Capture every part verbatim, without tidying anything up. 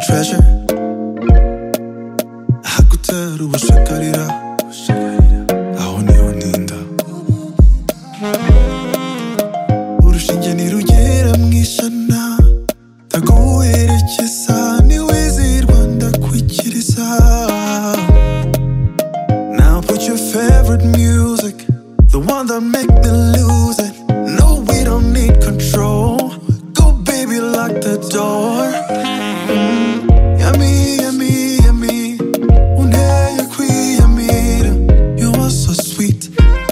treasure. hakutera ubushakarira aho niho ninda. urushinge ntirugera mu ishana ndaguherekeza niwizihirwa ndakwikiriza. Now put your favorite music, the one that make me lose it. No, we don't need control. Go baby, lock the door. mm. Yummy, yummy, yummy. Unheya kwiyamira. You are so sweet.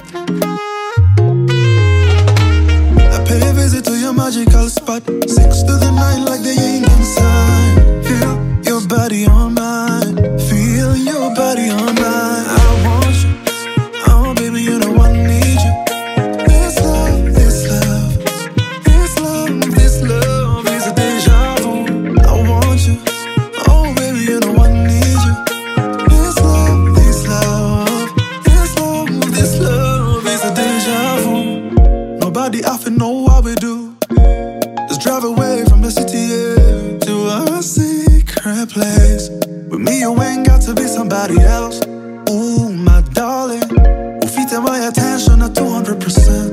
I pay a visit to your magical spot. Six to the nine like the yin and sign. Feel your body on mine. Feel your body on mine. I want you. Oh baby, you know I need you. This love, this love, this love, this love is a deja vu. I want you. Oh baby, you know I need you. This love, this love, this love, this love is a deja vu. Nobody often know what we do. Just drive away from the city, yeah, to a secret place. With me, you ain't got to be somebody else. Ooh, my darling, who feed my attention at two hundred percent.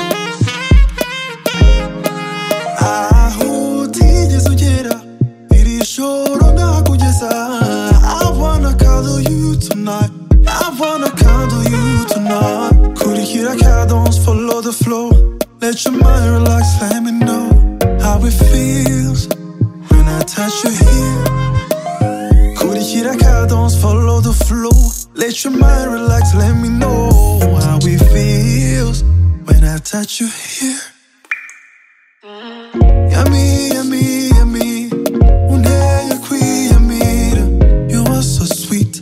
Aho utigeze ugera, iri joro nakugeza. I wanna cuddle you tonight. I wanna cuddle you tonight. Kurikira cadence, follow the flow. Let your mind relax, let me know how it feels when I touch you here. Kurikira cadence, follow the flow. Let your mind relax, let me know how it feels when I touch you here. Yummy, yummy, yummy. Unheya kwiyamira. You are so sweet.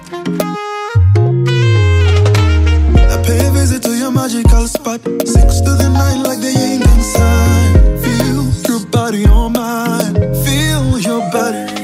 I pay a visit to your magical spot. Six to the nine like the yin and sign. Feel your body on mine. Feel your body